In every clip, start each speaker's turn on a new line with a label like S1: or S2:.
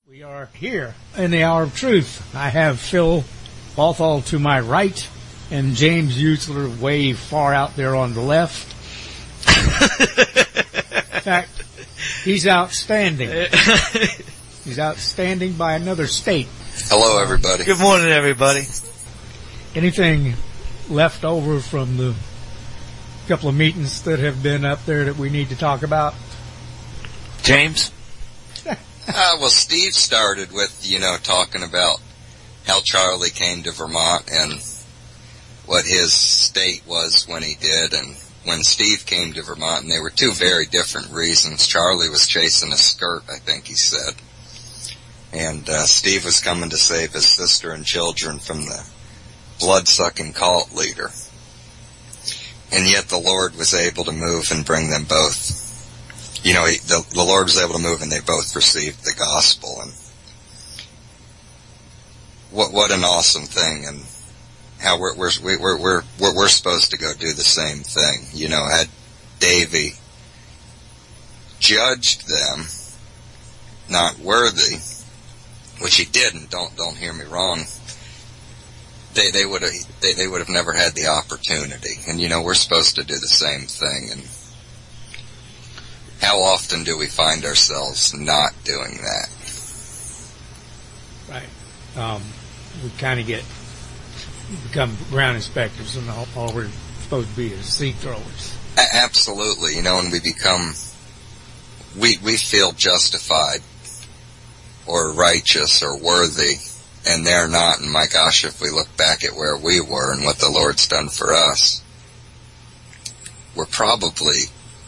S1: We are here in the Hour of Truth. I have Phil Balthall to my right and James Usler way far out there on the left. In fact, he's outstanding. He's outstanding by another state.
S2: Hello, everybody.
S3: Good morning, everybody.
S1: Anything left over from the couple of meetings that have been up there that we need to talk about?
S3: James?
S2: Well, Steve started with, talking about how Charlie came to Vermont and what his state was when he did, and when Steve came to Vermont, and they were two very different reasons. Charlie was chasing a skirt, I think he said, and Steve was coming to save his sister and children from the blood-sucking cult leader. And yet the Lord was able to move and bring them both. The Lord was able to move, and they both received the gospel. And what an awesome thing! And how we're supposed to go do the same thing. Had Davy judged them not worthy, which he didn't. Don't hear me wrong. They would have never had the opportunity. And we're supposed to do the same thing. And how often do we find ourselves not doing that?
S1: Right. We kind of become ground inspectors, and all we're supposed to be is seed throwers.
S2: Absolutely. And we feel justified or righteous or worthy, and they're not. And my gosh, if we look back at where we were and what the Lord's done for us, we're probably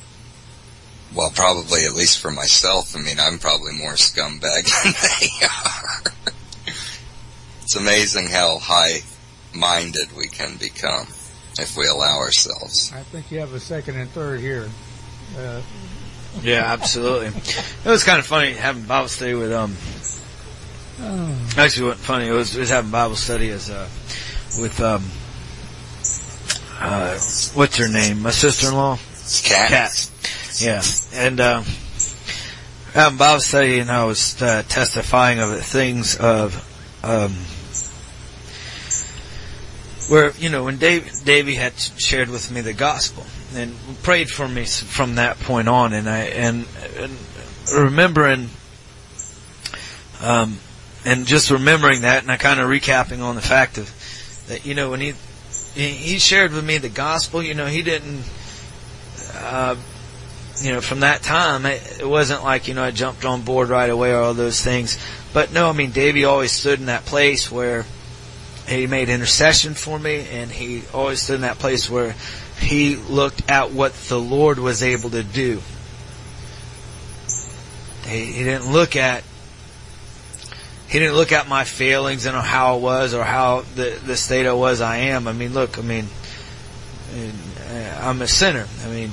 S2: at least for myself, I'm probably more scumbag than they are. It's amazing how high-minded we can become if we allow ourselves.
S1: I think you have a second and third here.
S3: Yeah, absolutely. It was kind of funny having Bible study with, actually it wasn't funny, it was having Bible study with, what's her name? My sister-in-law?
S2: Kat.
S3: Yeah, and having Bible study, and I was testifying of the things of where when Davey had shared with me the gospel and prayed for me from that point on, and remembering and just remembering that, and I kind of recapping on the fact of that when he shared with me the gospel, he didn't. From that time, it wasn't like, I jumped on board right away or all those things. But no, Davey always stood in that place where he made intercession for me, and he always stood in that place where he looked at what the Lord was able to do. He didn't look at my failings and how I was or how the state I was, I am. I'm a sinner.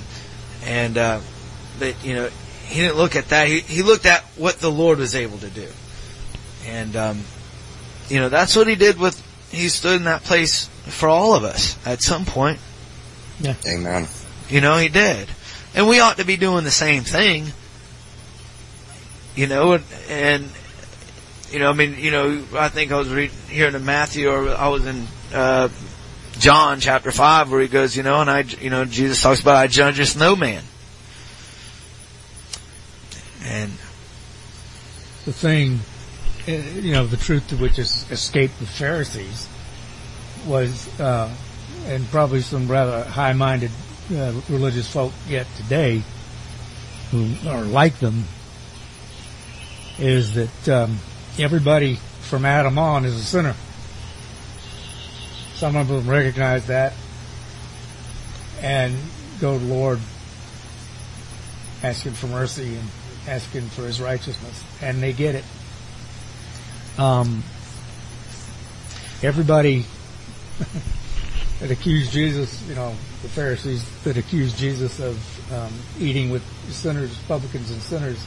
S3: But he didn't look at that. He looked at what the Lord was able to do. And, that's what he did he stood in that place for all of us at some point.
S1: Yeah.
S2: Amen.
S3: He did. And we ought to be doing the same thing. I think I was hearing in Matthew, or I was in, John chapter 5, where he goes, Jesus talks about, I judgeth no man. And
S1: the thing, the truth to which escaped the Pharisees was, and probably some rather high-minded religious folk yet today who are like them, is that everybody from Adam on is a sinner. Some of them recognize that and go to the Lord asking for mercy and asking for His righteousness, and they get it. Everybody that accused Jesus, the Pharisees that accused Jesus of eating with sinners, publicans and sinners,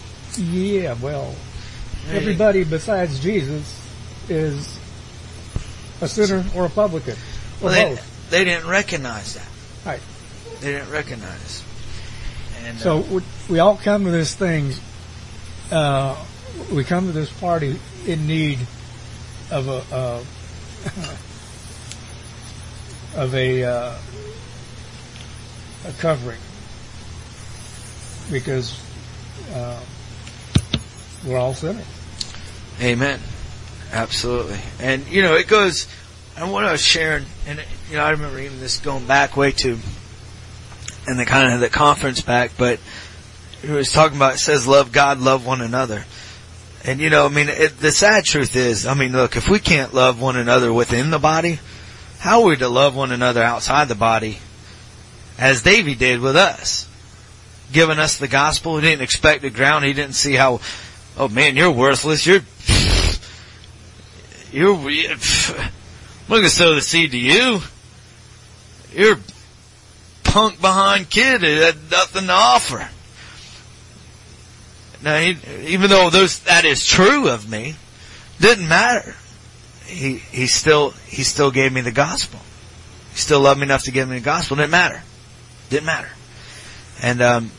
S1: everybody besides Jesus is a sinner or a publican, or both.
S3: They didn't recognize that.
S1: Right.
S3: They didn't recognize. And
S1: so we all come to this thing we come to this party in need of a covering, because we're all sinners.
S3: Amen. Absolutely. And, it goes, and what I was sharing, and, I remember even this going back way to, and the kind of the conference back, but it was talking about, it says, love God, love one another. And, the sad truth is, look, if we can't love one another within the body, how are we to love one another outside the body, as David did with us? Giving us the gospel, he didn't expect the ground, he didn't see how, oh man, you're worthless, I'm going to sow the seed to you. You're a punk behind kid that had nothing to offer. Now, even though that is true of me, didn't matter. He still gave me the gospel. He still loved me enough to give me the gospel. Didn't matter. And,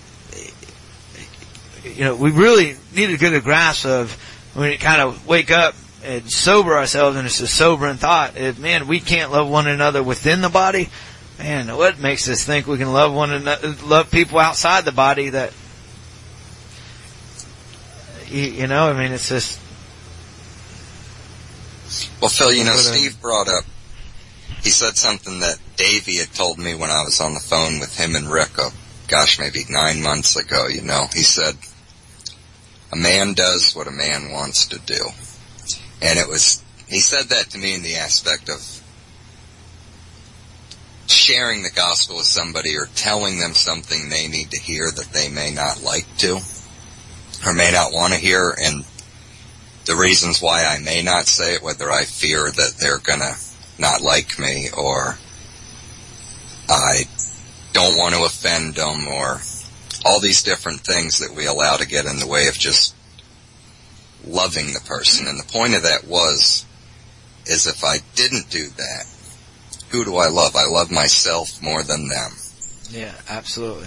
S3: we really need to get a grasp of, when we kind of wake up and sober ourselves, and it's a sobering thought, man, we can't love one another within the body. Man, what makes us think we can love one another, love people outside the body that, it's just.
S2: Well, Phil, Steve brought up, he said something that Davey had told me when I was on the phone with him and Rick, maybe 9 months ago, He said, a man does what a man wants to do. And he said that to me in the aspect of sharing the gospel with somebody or telling them something they need to hear that they may not like to or may not want to hear, and the reasons why I may not say it, whether I fear that they're gonna not like me or I don't want to offend them, or all these different things that we allow to get in the way of just loving the person. And the point of that is if I didn't do that, who do I love? I love myself more than them.
S3: Yeah, absolutely.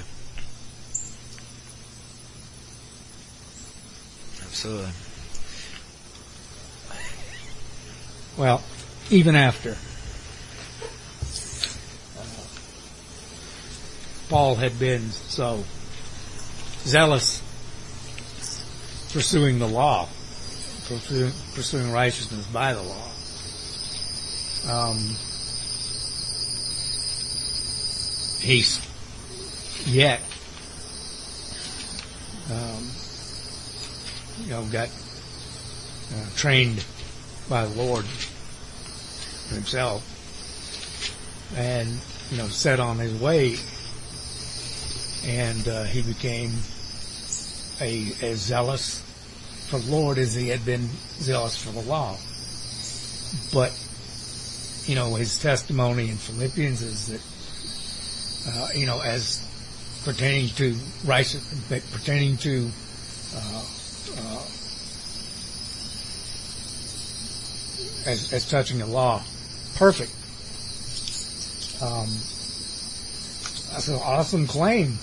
S3: Absolutely.
S1: Well, even after Paul had been so zealous pursuing the law, pursuing righteousness by the law, he's yet got trained by the Lord himself, and set on his way, and he became as zealous for the Lord as he had been zealous for the law. But his testimony in Philippians is that as pertaining to righteousness, pertaining to as touching the law, perfect. That's an awesome claim.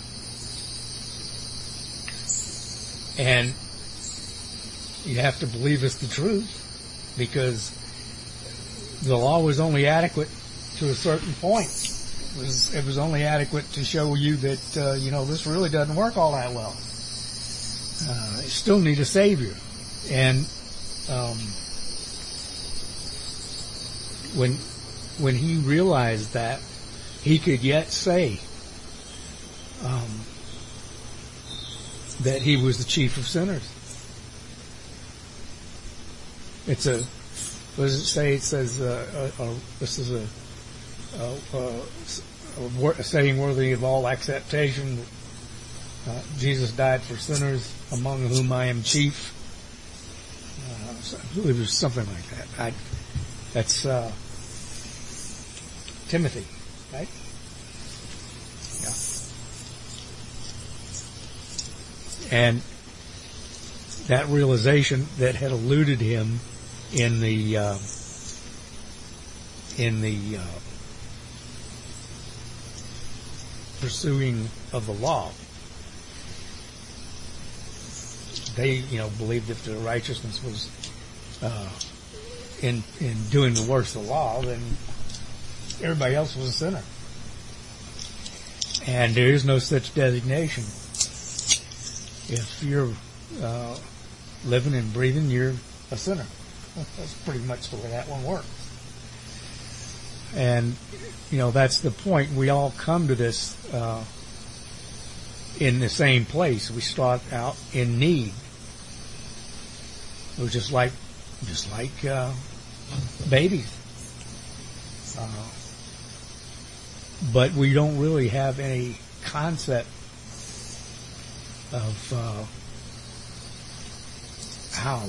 S1: And you have to believe it's the truth, because the law was only adequate to a certain point. It was only adequate to show you that, this really doesn't work all that well. You still need a Savior. And when he realized that, he could yet say that he was the chief of sinners. What does it say? It says, this is a saying worthy of all acceptation. Jesus died for sinners, among whom I am chief. It was something like that. That's Timothy, right? Yeah. And that realization that had eluded him in the pursuing of the law, they, believed if their righteousness was in doing the works of the law, then everybody else was a sinner. And there is no such designation. If you're living and breathing, you're a sinner. That's pretty much the way that one works. And, that's the point. We all come to this in the same place. We start out in need. We're just like babies. But we don't really have any concept of how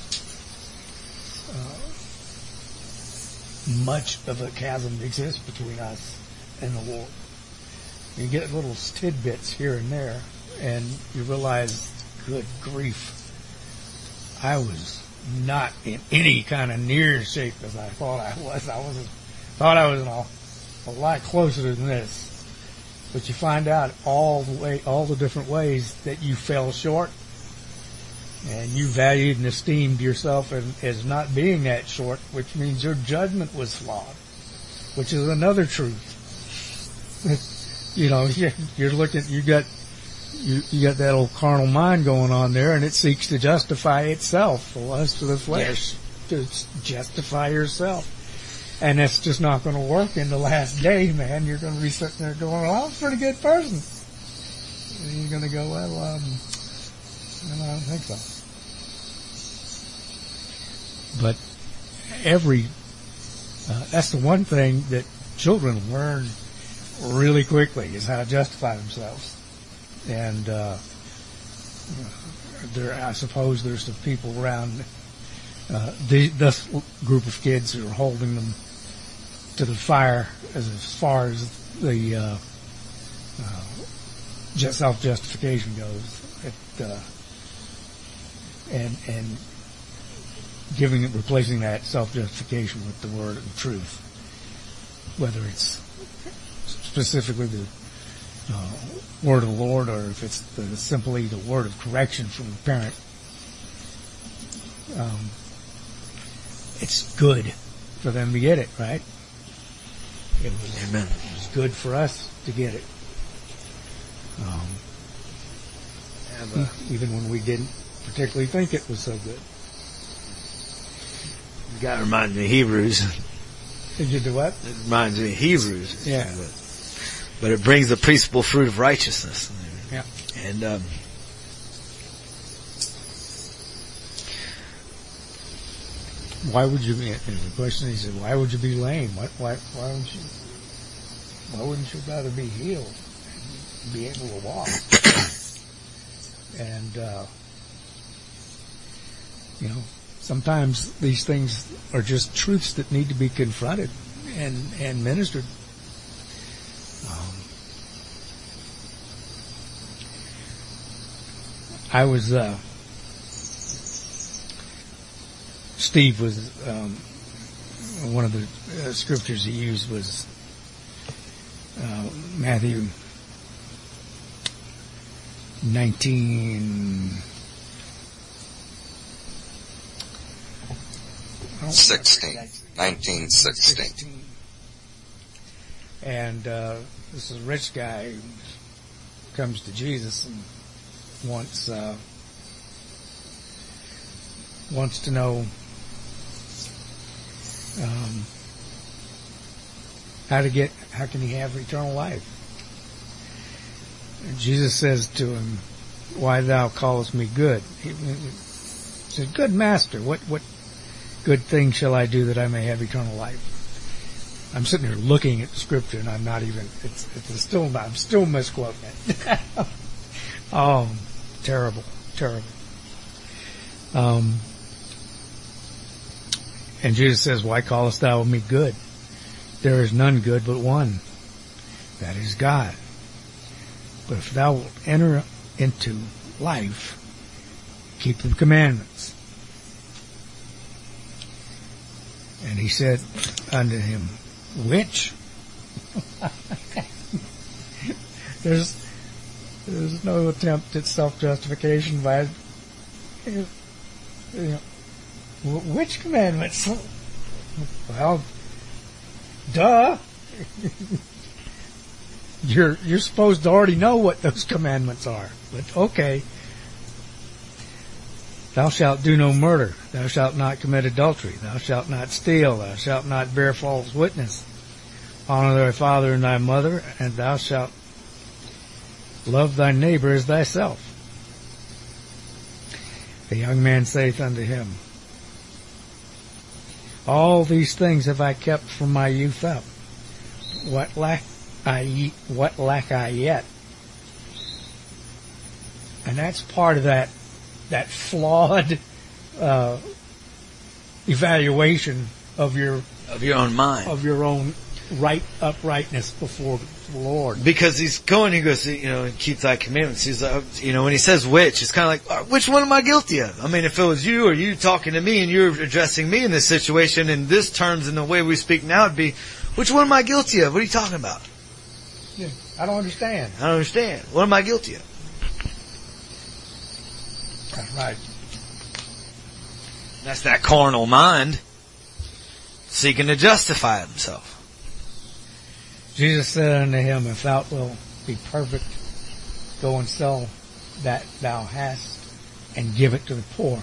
S1: much of a chasm exists between us and the Lord. You get little tidbits here and there, and you realize, good grief, I was not in any kind of near shape as I thought I was. Thought I was in a lot closer than this. But you find out all the different ways that you fell short, and you valued and esteemed yourself as not being that short, which means your judgment was flawed, which is another truth. You're looking, you got that old carnal mind going on there, and it seeks to justify itself, the lust of the flesh, to justify yourself. And that's just not going to work in the last day, man. You're going to be sitting there going, well, I'm a pretty good person. And you're going to go, well, I don't think so. But that's the one thing that children learn really quickly, is how to justify themselves. And, I suppose there's some people around, this group of kids who are holding them to the fire as far as the self-justification goes, and replacing that self-justification with the word of truth, whether it's specifically the word of the Lord, or if it's simply the word of correction from the parent. It's good for them to get it, right?
S3: Amen.
S1: It was good for us to get it. Even when we didn't particularly think it was so good.
S3: You got to remind me of Hebrews.
S1: Did you do what?
S3: It reminds me of Hebrews.
S1: Yeah.
S3: But it brings the peaceable fruit of righteousness.
S1: Yeah.
S3: And,
S1: why would you be, the question he said, why would you be lame? Why wouldn't you rather be healed and be able to walk? And, sometimes these things are just truths that need to be confronted and ministered. I was, Steve was, one of the scriptures he used was, Matthew
S2: 19:16.
S1: And this is a rich guy who comes to Jesus and wants to know how can he have eternal life? And Jesus says to him, "Why thou callest me good?" He said, "Good master, what good thing shall I do that I may have eternal life?" I'm sitting here looking at the scripture, and I'm not even. I'm still misquoting it. Oh, terrible. And Jesus says, "Why callest thou me good? There is none good but one, that is God. But if thou wilt enter into life, keep the commandments." And he said unto him, "Which?" There's no attempt at self-justification by You know, which commandments? Well, duh. You're supposed to already know what those commandments are. But okay. Thou shalt do no murder. Thou shalt not commit adultery. Thou shalt not steal. Thou shalt not bear false witness. Honor thy father and thy mother, and thou shalt love thy neighbor as thyself. The young man saith unto him, all these things have I kept from my youth up. What lack I yet? And that's part of that flawed evaluation of your
S3: own mind,
S1: of your own uprightness before the Lord.
S3: Because he goes, keep thy commandments. He's like, when he says which, it's kind of like, which one am I guilty of? I mean, if it was you or you talking to me and you're addressing me in this situation, in this terms and the way we speak now, it'd be, which one am I guilty of? What are you talking about?
S1: Yeah, I don't understand.
S3: What am I guilty of?
S1: That's right.
S3: That's that carnal mind seeking to justify himself.
S1: Jesus said unto him, if thou wilt be perfect, go and sell that thou hast, and give it to the poor,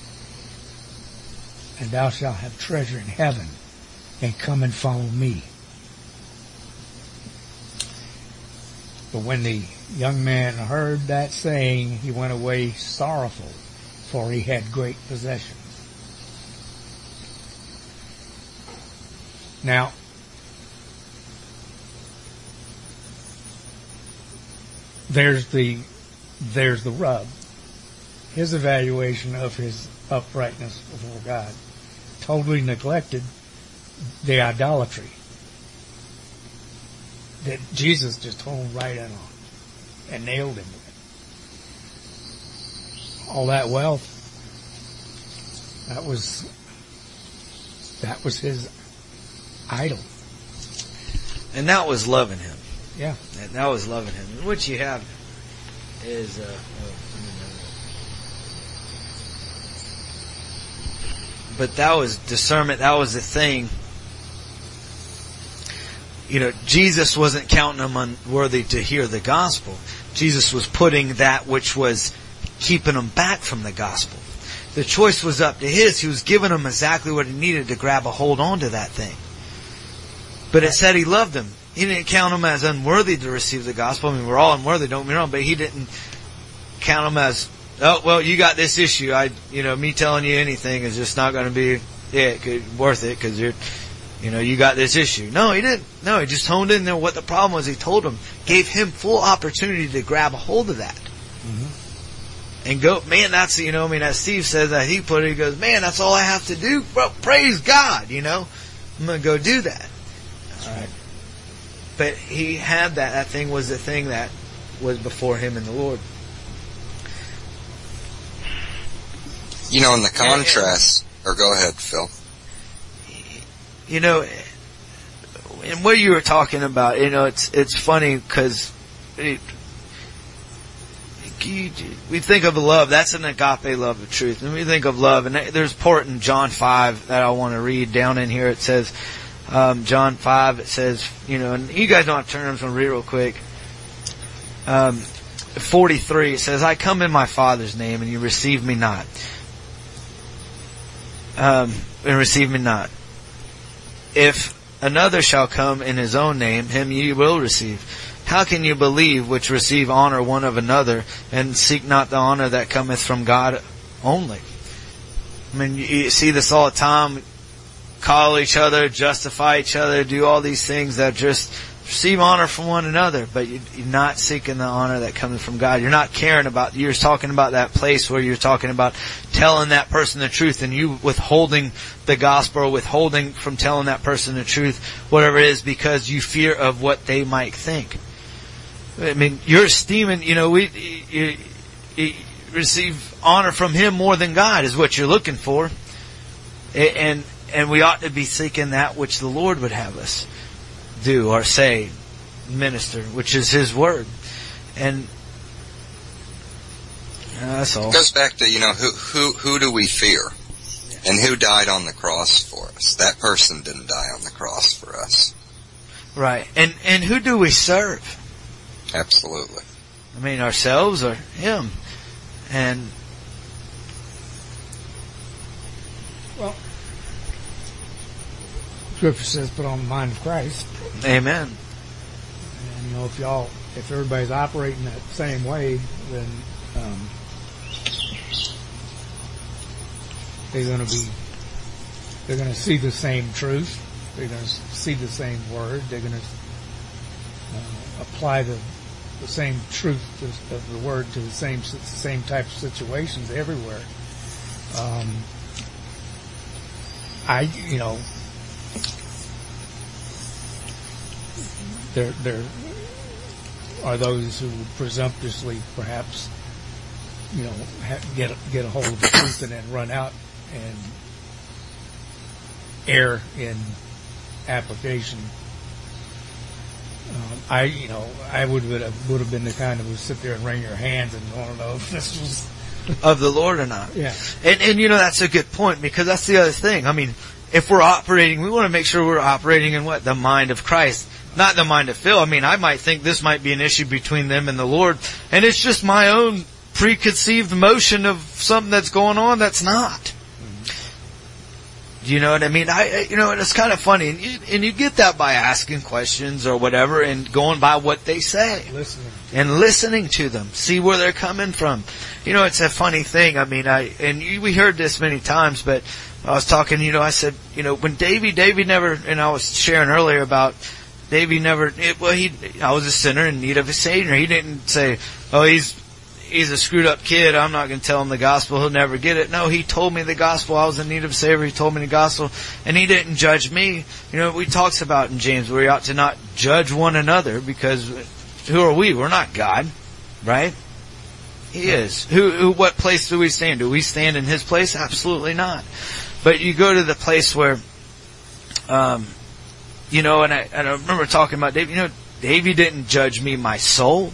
S1: and thou shalt have treasure in heaven, and come and follow me. But when the young man heard that saying, he went away sorrowful, for he had great possessions. Now, there's the rub. His evaluation of his uprightness before God totally neglected the idolatry that Jesus just honed right in on and nailed him with. All that wealth, that was his idol.
S3: And that was loving him.
S1: Yeah.
S3: That was loving him. And what you have is, but that was discernment. That was the thing. Jesus wasn't counting them unworthy to hear the gospel. Jesus was putting that which was keeping them back from the gospel. The choice was up to his. He was giving them exactly what he needed to grab a hold onto that thing. But it said he loved them. He didn't count them as unworthy to receive the gospel. I mean, we're all unworthy, don't get me wrong, but he didn't count them as, oh, well, you got this issue. Me telling you anything is just not going to be worth it because you got this issue. No, he didn't. No, he just honed in there what the problem was. He told him, gave him full opportunity to grab a hold of that. Mm-hmm. And go, man, that's, as Steve says that he put it, he goes, man, that's all I have to do. Bro, praise God, I'm going to go do that.
S1: That's right.
S3: But he had that. That thing was the thing that was before him and the Lord.
S2: In the contrast, or go ahead, Phil.
S3: And what you were talking about, it's funny because we think of love. That's an agape love of truth. And we think of love, and there's part in John 5 that I want to read down in here. It says, John 5, it says, and you guys don't have to turn, I'm just going to read real quick. 43, it says, I come in my Father's name, and you receive me not. And receive me not. If another shall come in his own name, him ye will receive. How can you believe which receive honor one of another, and seek not the honor that cometh from God only? I mean, you see this all the time. Call each other, justify each other, do all these things that just receive honor from one another, but you're not seeking the honor that comes from God. You're not caring about, you're talking about that place where you're talking about telling that person the truth, and you withholding the gospel, or withholding from telling that person the truth, whatever it is, because you fear of what they might think. I mean, you're esteeming, you receive honor from him more than God is what you're looking for. And we ought to be seeking that which the Lord would have us do or say, minister, which is his word. And That's all.
S2: It goes back to, who do we fear? And who died on the cross for us? That person didn't die on the cross for us.
S3: Right. And who do we serve?
S2: Absolutely.
S3: I mean, ourselves or Him? And
S1: Well, Scripture says, "Put on the mind of Christ."
S3: Amen.
S1: And if everybody's operating that same way, then they're going to see the same truth. They're going to see the same word. They're going to apply the same truth of the word to the same type of situations everywhere. There are those who would presumptuously, perhaps, get a hold of the truth and then run out and err in application. I would have been the kind that would sit there and wring your hands and want to know if this was
S3: of the Lord or not.
S1: Yeah.
S3: And that's a good point, because that's the other thing. I mean, if we're operating, we want to make sure we're operating in what? The mind of Christ. Not the mind of Phil. I mean, I might think this might be an issue between them and the Lord, and it's just my own preconceived notion of something that's going on that's not. Do you know what I mean? And it's kind of funny, and you get that by asking questions or whatever, and going by what they say, listening to them, see where they're coming from. It's a funny thing. I mean, we heard this many times, but I was talking. I said, when David never, and I was sharing earlier about David never. I was a sinner in need of a Savior. He didn't say, "Oh, he's a screwed up kid. I'm not going to tell him the gospel. He'll never get it." No, he told me the gospel. I was in need of a Savior. He told me the gospel, and he didn't judge me. We talks about in James where we ought to not judge one another, because who are we? We're not God, right? He is. What place do we stand? Do we stand in His place? Absolutely not. But you go to the place where, and I remember talking about David. David didn't judge me, my soul.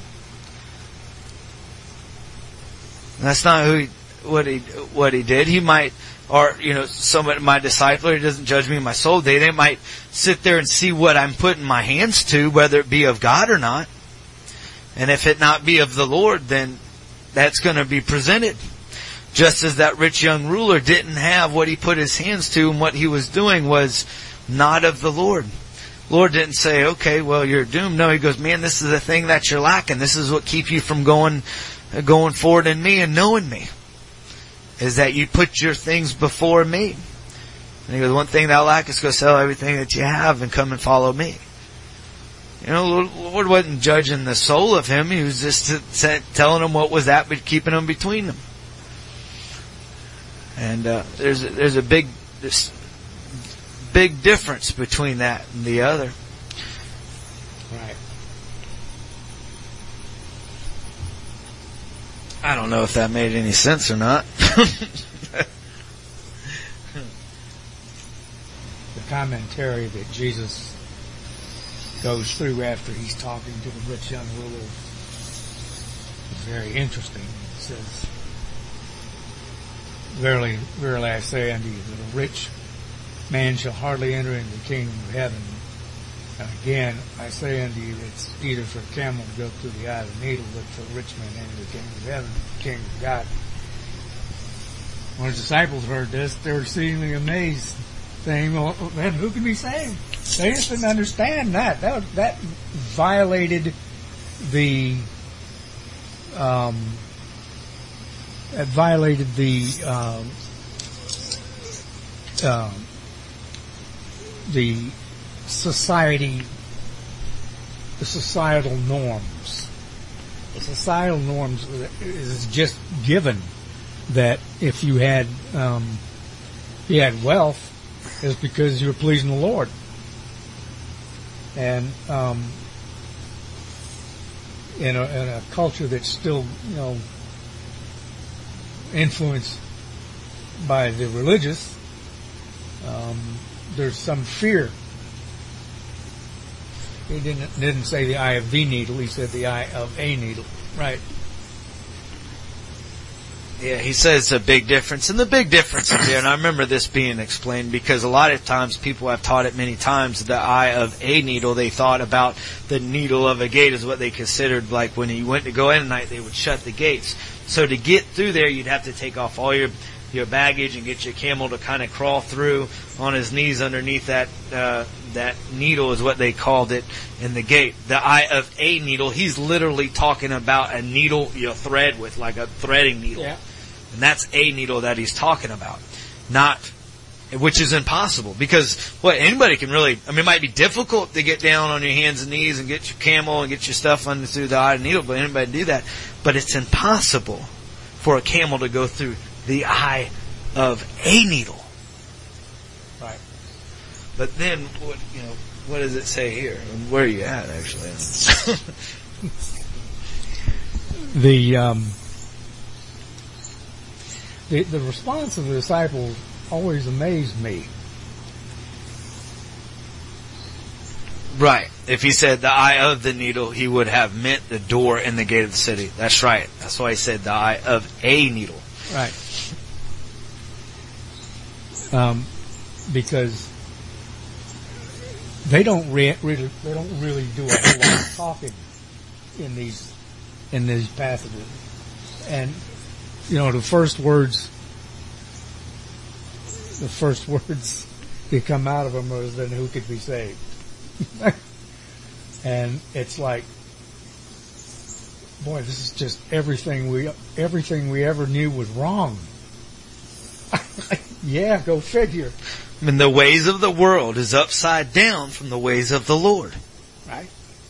S3: That's not what he did. He might, or my discipler, he doesn't judge me, my soul. They might sit there and see what I'm putting my hands to, whether it be of God or not. And if it not be of the Lord, then that's going to be presented. Just as that rich young ruler didn't have what he put his hands to, and what he was doing was not of the Lord. Lord didn't say, "Okay, well, you're doomed." No, He goes, "Man, this is the thing that you're lacking. This is what keeps you from going forward in me and knowing me, is that you put your things before me." And He goes, "One thing thou lackest, go sell everything that you have and come and follow me." The Lord wasn't judging the soul of him. He was just telling him what was that, but keeping him between them. And there's a big difference between that and the other.
S1: Right.
S3: I don't know if that made any sense or not.
S1: The commentary that Jesus goes through after He's talking to the rich young ruler is very interesting. It says, "Verily, verily I say unto you, that a rich man shall hardly enter into the kingdom of heaven. And again, I say unto you, it's either for a camel to go through the eye of the needle, but for a rich man to enter the kingdom of heaven, the kingdom of God." When His disciples heard this, they were exceedingly amazed, saying, "Well, then who can be saved?" They just didn't understand that. That violated the societal norms. The societal norms is just given that if you had wealth, it's because you were pleasing the Lord. And in a culture that's still influenced by the religious, there's some fear. He didn't say the eye of the needle. He said the eye of a needle. Right.
S3: Yeah, he says a big difference. And the big difference is there, and I remember this being explained because a lot of times people have taught it many times, the eye of a needle, they thought about the needle of a gate is what they considered, like when you went to go in at night, they would shut the gates. So to get through there, you'd have to take off all your baggage and get your camel to kind of crawl through on his knees underneath that needle is what they called it in the gate. The eye of a needle, he's literally talking about a needle you thread with, like a threading needle.
S1: Yeah.
S3: And that's a needle that he's talking about. Which is impossible because anybody can really, it might be difficult to get down on your hands and knees and get your camel and get your stuff under through the eye of the needle, but anybody can do that. But it's impossible for a camel to go through the eye of a needle.
S1: Right.
S3: But then, what does it say here? Where are you at, actually?
S1: The response of the disciples always amazed me.
S3: Right. If he said the eye of the needle, he would have meant the door in the gate of the city. That's right. That's why he said the eye of a needle.
S1: Right. Because they don't really do a whole lot of talking in these passages, and the first words that come out of them is, "Then who could be saved?" And it's like, boy, this is just everything we ever knew was wrong. Yeah, go figure.
S3: The ways of the world is upside down from the ways of the Lord.
S1: Right.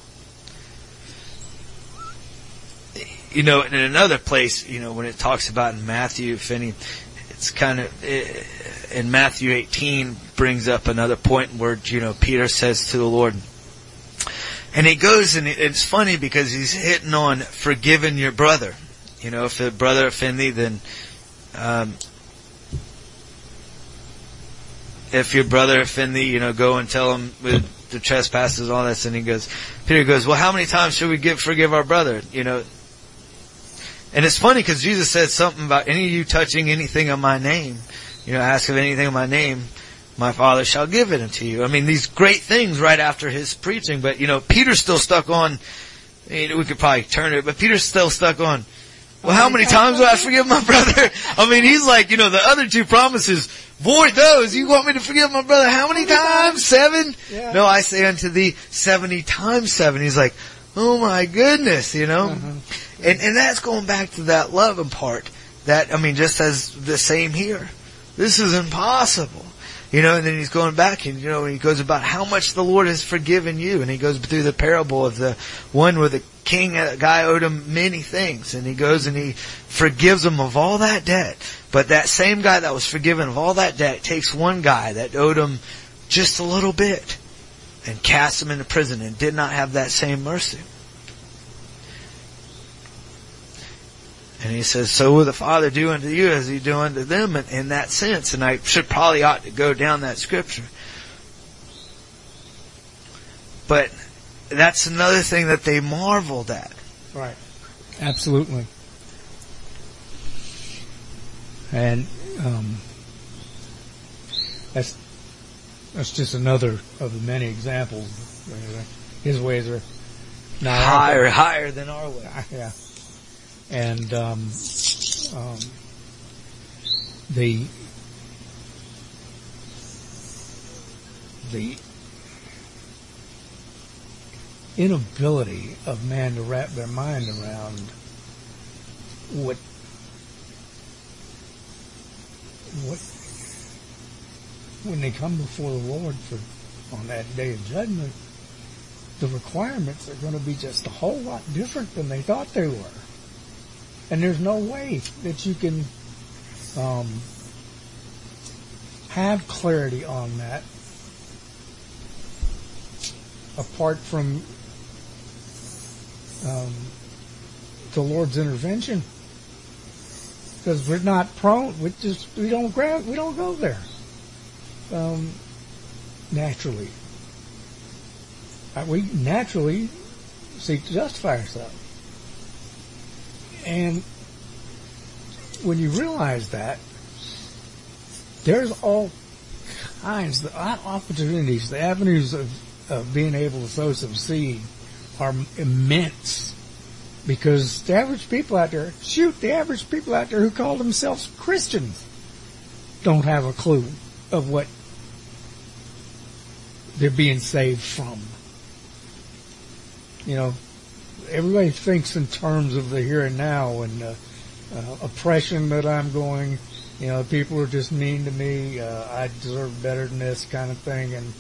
S3: In another place, when it talks about in Matthew, it's kind of, in Matthew 18 brings up another point where, Peter says to the Lord, and he goes, and it's funny because he's hitting on forgiving your brother. If a brother offend thee, then, if your brother offend thee, go and tell him with the trespasses, all that. And Peter goes, well, how many times should we forgive our brother? And it's funny because Jesus said something about any of you touching anything of my name, ask of anything of my name, my Father shall give it unto you. These great things right after his preaching, but Peter's still stuck on, we could probably turn it, but Peter's still stuck on, well, how many times do I forgive my brother? He's like, the other two promises, void those. You want me to forgive my brother how many times? 7?
S1: Yeah.
S3: No, I say unto thee 70 times 7. He's like, oh my goodness,
S1: Uh-huh.
S3: And that's going back to that loving part. That, just as the same here. This is impossible. And then he's going back and, he goes about how much the Lord has forgiven you. And he goes through the parable of the one where the guy owed him many things. And he goes and he forgives him of all that debt. But that same guy that was forgiven of all that debt takes one guy that owed him just a little bit and casts him into prison and did not have that same mercy. And he says, so will the Father do unto you as he do unto them in that sense. And I ought to go down that scripture. But that's another thing that they marveled at.
S1: Right. Absolutely. And that's just another of the many examples. His ways are not
S3: higher than our way.
S1: Yeah. And the inability of man to wrap their mind around what when they come before the Lord on that day of judgment, the requirements are going to be just a whole lot different than they thought they were. And there's no way that you can have clarity on that apart from the Lord's intervention, because we're not prone. We don't go there naturally. We naturally seek to justify ourselves. And when you realize that, there's all kinds, the opportunities, the avenues of being able to sow some seed are immense. Because the average people out there who call themselves Christians don't have a clue of what they're being saved from. You know, everybody thinks in terms of the here and now and oppression that I'm going. You know, people are just mean to me. I deserve better than this kind of thing. And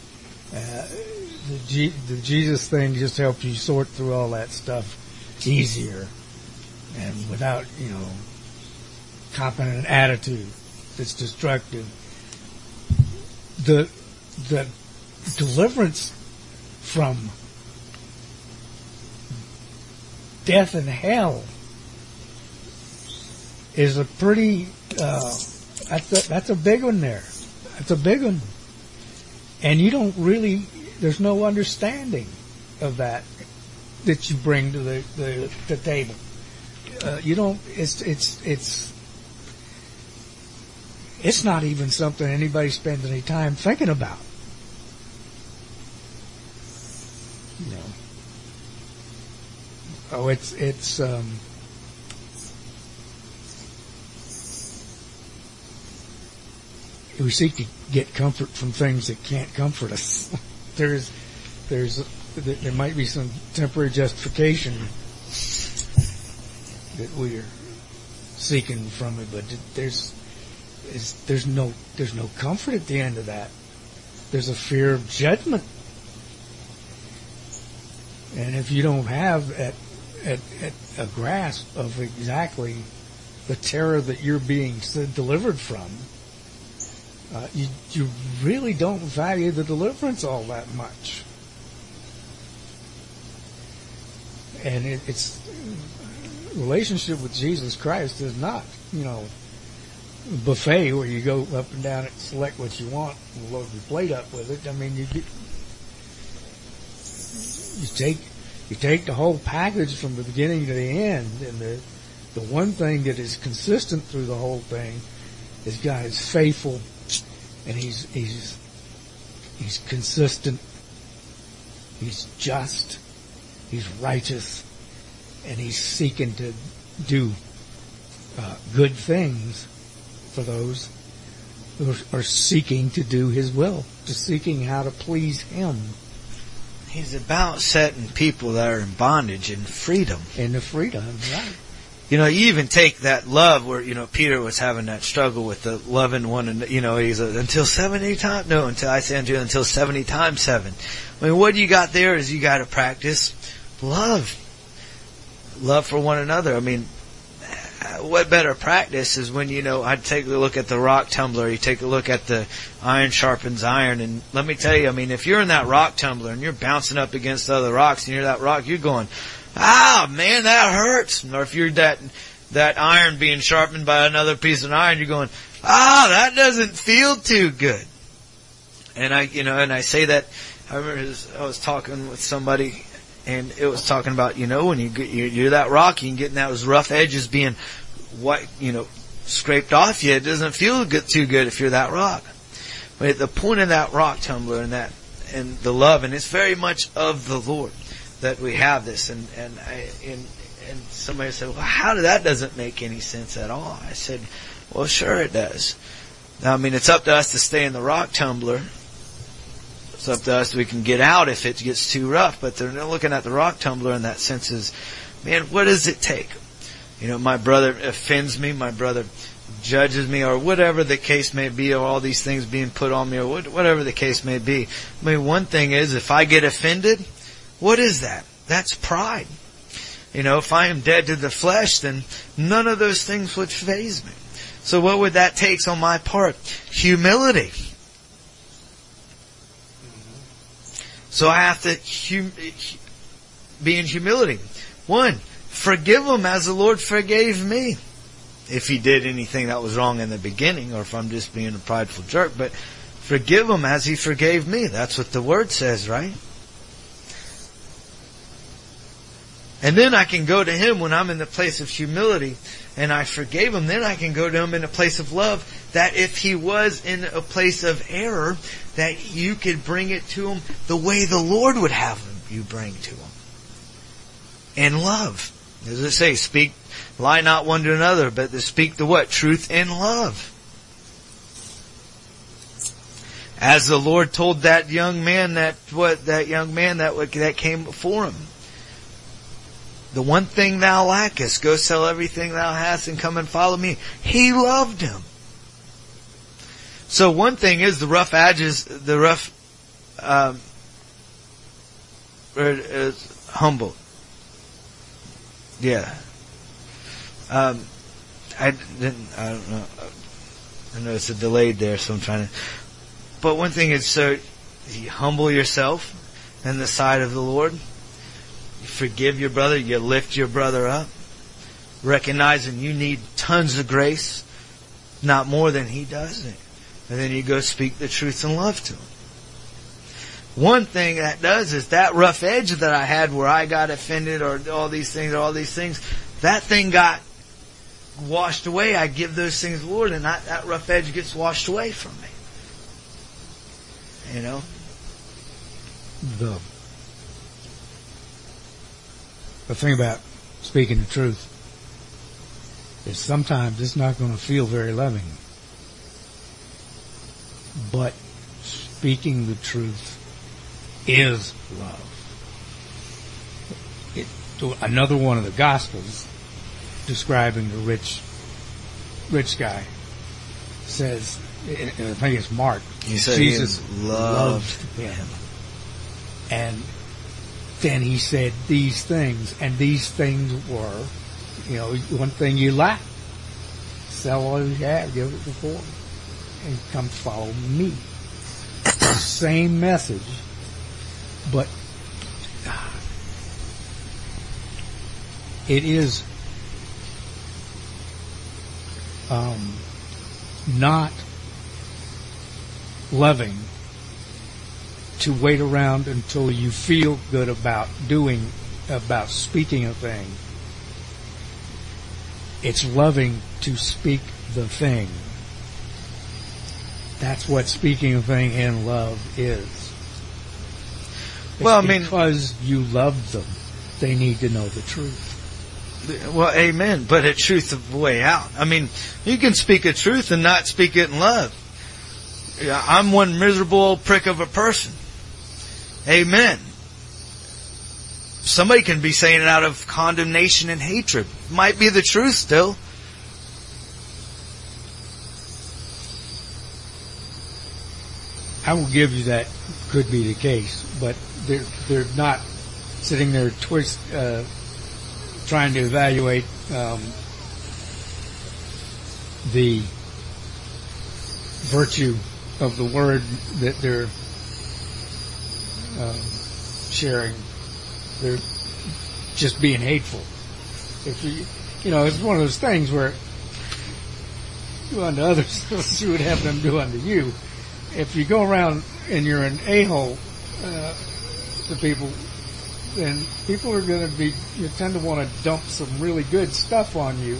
S1: the Jesus thing just helps you sort through all that stuff easier and without, you know, copping an attitude that's destructive. The deliverance from death and hell is a pretty that's a big one there. That's a big one. And you don't really, there's no understanding of that you bring to the table. You don't, it's not even something anybody spends any time thinking about. You know. Oh, we seek to get comfort from things that can't comfort us. There might be some temporary justification that we're seeking from it, but there's no comfort at the end of that. There's a fear of judgment, and if you don't have at a grasp of exactly the terror that you're being delivered from, you really don't value the deliverance all that much. And it's relationship with Jesus Christ is not, you know, a buffet where you go up and down and select what you want and load your plate up with it. I mean, you take the whole package from the beginning to the end, and the one thing that is consistent through the whole thing is God is faithful, and He's consistent, He's just, He's righteous, and He's seeking to do good things for those who are seeking to do His will, to seeking how to please Him.
S3: He's about setting people that are in bondage in freedom.
S1: In the freedom, right.
S3: You know, you even take that love where, you know, Peter was having that struggle with the loving one, and, you know, he's until 70 times, no, until 70 times 7. I mean, what you got there is you got to practice love. Love for one another. I mean, what better practice is when, you know, I'd take a look at the rock tumbler, you take a look at the iron sharpens iron, and let me tell you, I mean, if you're in that rock tumbler and you're bouncing up against other rocks and you're that rock, you're going, ah, man, that hurts. Or if you're that iron being sharpened by another piece of iron, you're going, ah, that doesn't feel too good. And I say that, I remember I was talking with somebody, and it was talking about, you know, when you're that rock, you can get in those rough edges being, scraped off you. It doesn't feel too good if you're that rock. But at the point of that rock tumbler and the love, and it's very much of the Lord that we have this. And somebody said, well, that doesn't make any sense at all. I said, well, sure it does. Now, I mean, it's up to us to stay in the rock tumbler. It's up to us, we can get out if it gets too rough, but they're not looking at the rock tumbler in that sense is, man, what does it take? You know, my brother offends me, my brother judges me, or whatever the case may be, or all these things being put on me, or whatever the case may be. I mean, one thing is, if I get offended, what is that? That's pride. You know, if I am dead to the flesh, then none of those things would faze me. So what would that take on my part? Humility. So I have to be in humility. 1, forgive them as the Lord forgave me. If He did anything that was wrong in the beginning, or if I'm just being a prideful jerk. But forgive them as He forgave me. That's what the Word says, right? And then I can go to Him when I'm in the place of humility and I forgave him. Then I can go to Him in a place of love, that if he was in a place of error, that you could bring it to him the way the Lord would have you bring to him. In love. As it say, lie not one to another, but to speak the what? Truth in love. As the Lord told that young man that came before him. The one thing thou lackest, go sell everything thou hast and come and follow me. He loved him. So one thing is the rough edges, humble. Yeah. I don't know. I know it's a delayed there, so I'm trying to. But one thing is, so you humble yourself in the sight of the Lord. You forgive your brother. You lift your brother up. Recognizing you need tons of grace, not more than he does. And then you go speak the truth in love to him. One thing that does is that rough edge that I had where I got offended or all these things, that thing got washed away. I give those things to the Lord, and that rough edge gets washed away from me. You know?
S1: The thing about speaking the truth is sometimes it's not going to feel very loving. But speaking the truth is love. Another one of the Gospels describing the rich guy says, I think it's Mark, Jesus loved him. And then he said these things, and these things were, one thing you lack, sell all you have, give it to the poor, and come follow me. Same message, but it is not loving to wait around until you feel good about speaking a thing. It's loving to speak the thing. That's what speaking a thing in love is. Because you love them, they need to know the truth.
S3: Well, amen. But a truth of the way out. You can speak a truth and not speak it in love. I'm one miserable old prick of a person. Amen. Somebody can be saying it out of condemnation and hatred. Might be the truth still.
S1: I will give you that could be the case, but they're not sitting there trying to evaluate the virtue of the word that they're sharing. They're just being hateful. If it's one of those things where do unto others what you would have them do unto you. If you go around and you're an a-hole to people, then people are going to you tend to want to dump some really good stuff on you.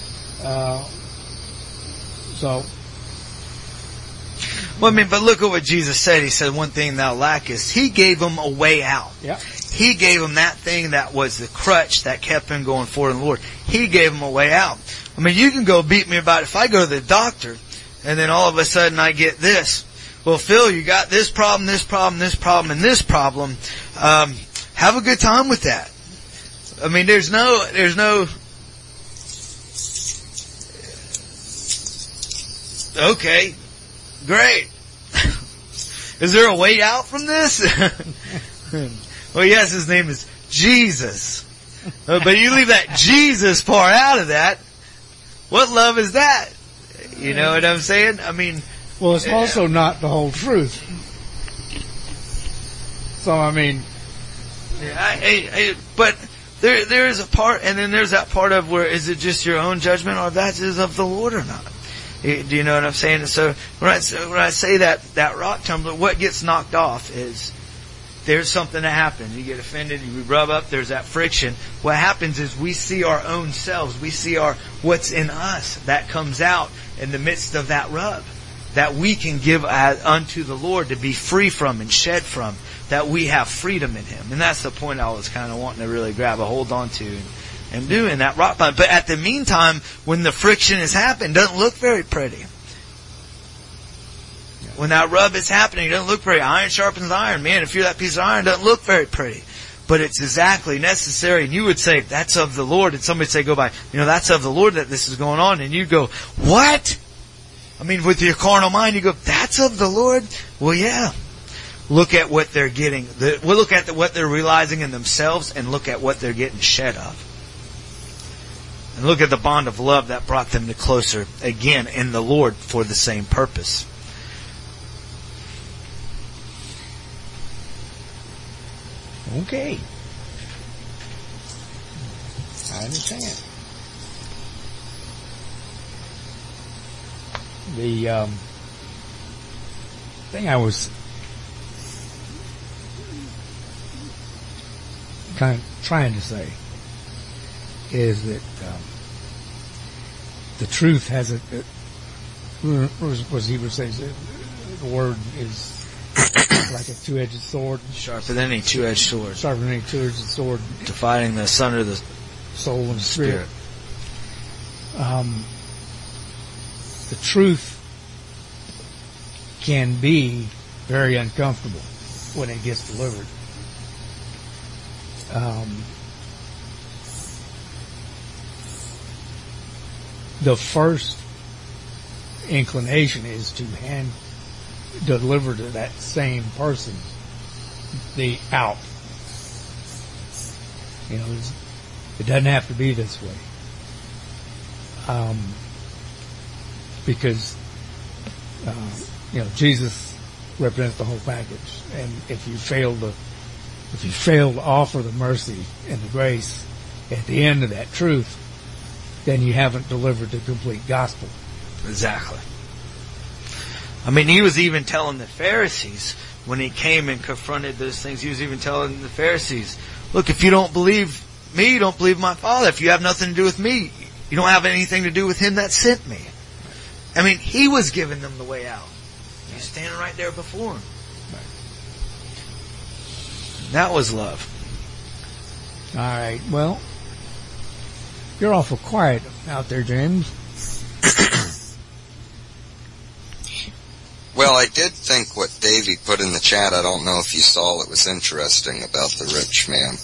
S3: But look at what Jesus said. He said, one thing thou lackest. He gave them a way out.
S1: Yeah.
S3: He gave them that thing that was the crutch that kept him going forward in the Lord. He gave them a way out. You can go beat me about it. If I go to the doctor and then all of a sudden I get this. Well, Phil, you got this problem, this problem, this problem, and this problem. Have a good time with that. There's no, okay, great. Is there a way out from this? Well, yes, his name is Jesus. But you leave that Jesus part out of that. What love is that? You know what I'm saying?
S1: Well, it's also not the whole truth. So,
S3: but there is a part, and then there's that part of where is it just your own judgment, or that is of the Lord or not? Do you know what I'm saying? So when I say that rock tumbler, what gets knocked off is there's something that happens. You get offended, you rub up, there's that friction. What happens is we see our own selves. We see what's in us that comes out in the midst of that rub. That we can give unto the Lord to be free from and shed from. That we have freedom in Him. And that's the point I was kind of wanting to really grab a hold onto and doing that rock bottom. But at the meantime, when the friction has happened, it doesn't look very pretty. When that rub is happening, it doesn't look pretty. Iron sharpens iron. Man, if you're that piece of iron, it doesn't look very pretty. But it's exactly necessary. And you would say, that's of the Lord. And somebody would say, go by, that's of the Lord that this is going on. And you go, what? I mean, with your carnal mind, you go, that's of the Lord? Well, yeah. Look at what they're getting. We'll look at what they're realizing in themselves and look at what they're getting shed of. And look at the bond of love that brought them closer, again, in the Lord for the same purpose.
S1: Okay. I understand. The thing I was kind of trying to say is that the truth has was Hebrews says the word is like a two-edged sword,
S3: sharper than any two-edged sword,
S1: sharper than any two-edged sword,
S3: dividing the asunder the
S1: soul and spirit. The truth can be very uncomfortable when it gets delivered. The first inclination is to deliver to that same person the out. It doesn't have to be this way. Because Jesus represents the whole package, and if you fail to offer the mercy and the grace at the end of that truth, then you haven't delivered the complete gospel.
S3: Exactly. I mean, he was even telling the Pharisees when he came and confronted those things. He was even telling the Pharisees, "Look, if you don't believe me, you don't believe my Father. If you have nothing to do with me, you don't have anything to do with Him that sent me." I mean, he was giving them the way out. He's standing right there before them. That was love.
S1: All right. Well, you're awful quiet out there, James.
S2: Well, I did think what Davey put in the chat, I don't know if you saw it, was interesting about the rich man.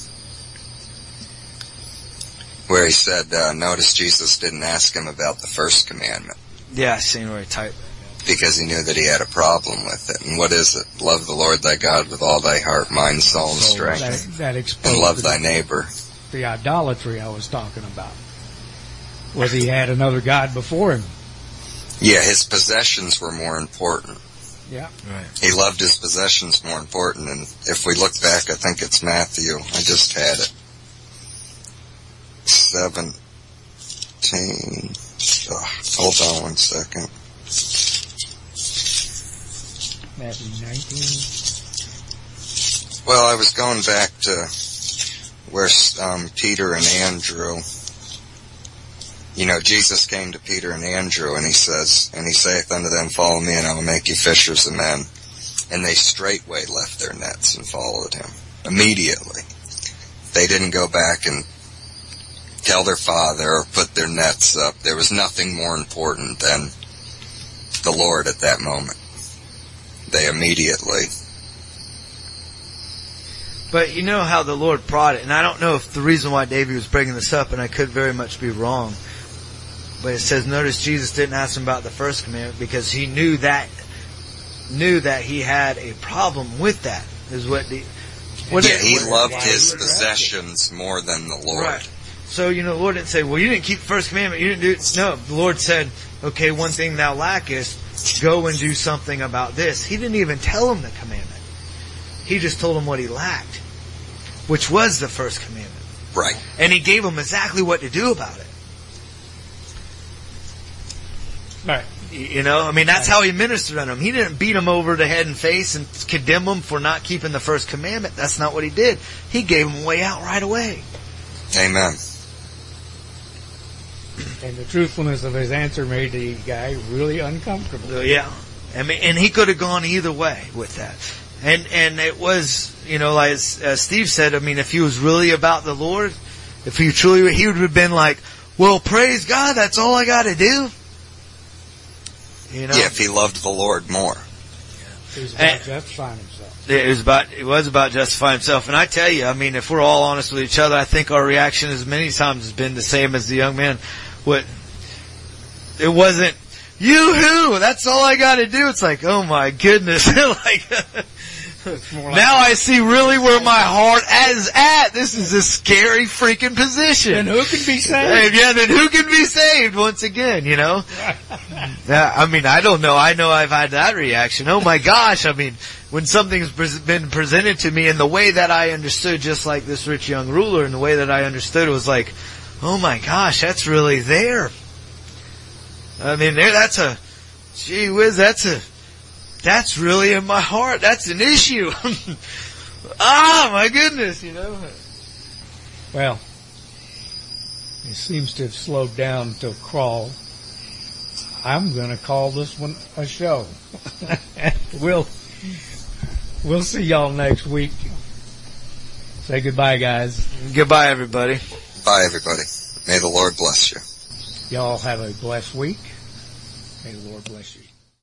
S2: Where he said, notice Jesus didn't ask him about the first commandment.
S3: Yeah, I seen where he typed.
S2: Because he knew that he had a problem with it. And what is it? Love the Lord thy God with all thy heart, mind, soul, and strength.
S1: That
S2: and love thy neighbor.
S1: The idolatry I was talking about. Was he had another God before him.
S2: Yeah, his possessions were more important.
S1: Yeah.
S3: Right.
S2: He loved his possessions more important. And if we look back, I think it's Matthew. I just had it. 17. Hold on one second.
S1: Matthew 19.
S2: Well, I was going back to where Peter and Andrew, Jesus came to Peter and Andrew, and he saith unto them, follow me, and I will make you fishers of men. And they straightway left their nets and followed him. Immediately. They didn't go back and tell their father or put their nets up. There was nothing more important than the Lord at that moment. They immediately.
S3: But you know how the Lord brought it, and I don't know if the reason why Davey was bringing this up, and I could very much be wrong, but it says, notice Jesus didn't ask him about the first commandment because he knew that he had a problem with that. Is what he
S2: loved his possessions more than the Lord.
S3: Right. So, the Lord didn't say, well, you didn't keep the first commandment, you didn't do it. No, the Lord said, okay, one thing thou lackest, go and do something about this. He didn't even tell him the commandment. He just told him what he lacked, which was the first commandment.
S2: Right.
S3: And he gave him exactly what to do about it.
S1: Right.
S3: You know, I mean, that's how he ministered on them. He didn't beat them over the head and face and condemn them for not keeping the first commandment. That's not what he did. He gave them a way out right away.
S2: Amen.
S1: And the truthfulness of his answer made the guy really uncomfortable.
S3: Yeah. I mean, and he could have gone either way with that. And it was, you know, like as Steve said, I mean, if he was really about the Lord, if he truly, he would have been like, well, praise God, that's all I got to do. You know?
S2: Yeah, if he loved the Lord more.
S1: He was about justifying himself.
S3: It was about justifying himself. And I tell you, I mean, if we're all honest with each other, I think our reaction as many times has been the same as the young man. It wasn't, yoo-hoo, that's all I got to do. It's like, oh my goodness. Like, now I see really where my heart is at. This is a scary freaking position.
S1: And who can be saved?
S3: Yeah, then who can be saved once again, you know? I mean, I don't know. I know I've had that reaction. Oh my gosh. I mean, when something's been presented to me in the way that I understood, just like this rich young ruler, in the way that I understood, it was like, oh my gosh, that's really there. I mean, gee whiz, that's really in my heart. That's an issue. Ah, my goodness, you know.
S1: Well, it seems to have slowed down to a crawl. I'm going to call this one a show. We'll see y'all next week. Say goodbye, guys.
S3: Goodbye, everybody.
S2: Bye, everybody. May the Lord bless you.
S1: Y'all have a blessed week. May the Lord bless you.